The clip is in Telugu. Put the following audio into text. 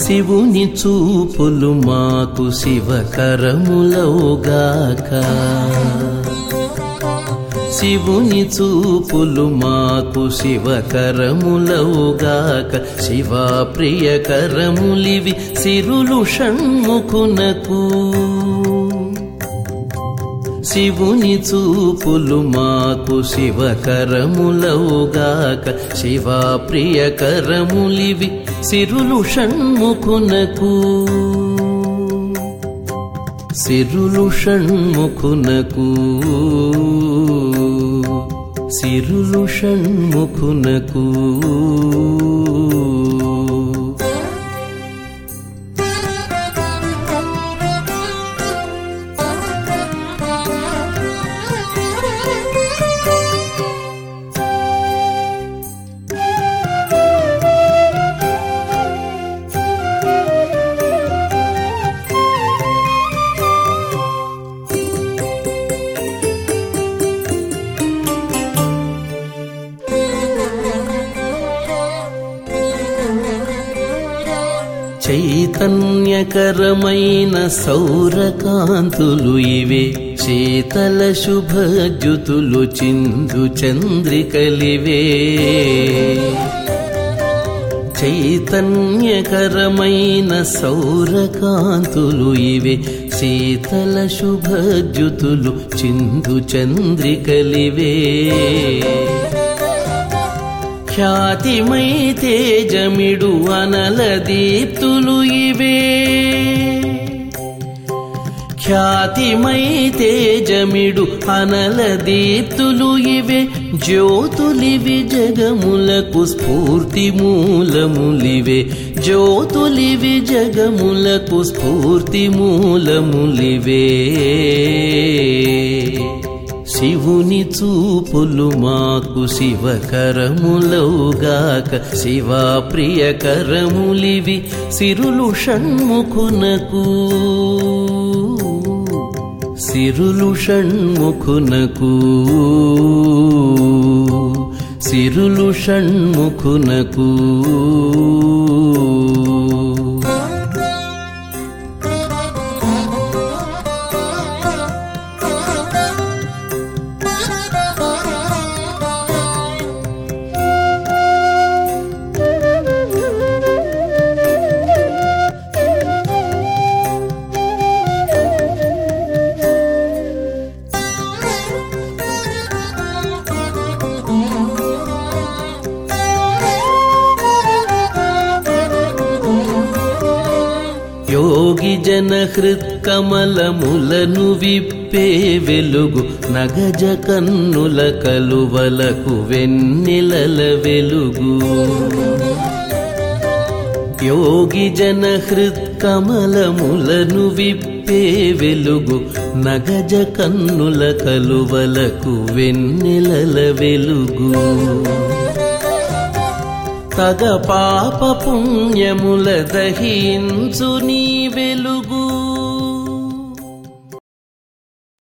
శివుని చూపులు మాకు శివకరములవుగాక శివుని చూపులు మాకు శివకరములవుగాక శివా ప్రియకరములివి సిరులు షణ్ముఖునకు శివుని చూపులు మాకు శివకరములవుగాక శివా ప్రియకరములివి సిరులు షణ్ముఖునకు సిరులు షణ్ముఖునకు సిరులు షణ్ముఖునకు చైతన్యకరమైన సౌరకాంతులు ఇవే శీతల శుభజ్యుతులు చిందు చంద్రికలివే చైతన్యకరమైన సౌరకాంతులు ఇవే శీతల శుభజ్యుతులు చిందు చంద్రికలివే ఖ్యాతిమై తేజమిడు అనల దీప్తులు ఇవే ఖ్యాతిమై తేజమిడు అనల దీప్తులు ఇవే జ్యోతులివి జగములకు స్ఫూర్తి మూలములివే జ్యోతులివి జగములకు స్ఫూర్తి మూలములివే శివుని చూపులు మాకు శివకరములవుగాక శివా ప్రియకరములివి సిరులు షణ్ముఖునకు సిరులు షణ్ముఖునకు సిరులు షణ్ముఖునకు యోగి జన హృత్కమలములను విప్పే వెలుగు నగజ కన్నుల కలువలకు వెన్నెలల వెలుగు యోగి జన హృత్కమలములను విప్పే వెలుగు నగజ కన్నుల కలువలకు వెన్నెలల వెలుగు తగ పాప పుణ్యముల దహించు నీ వెలుగు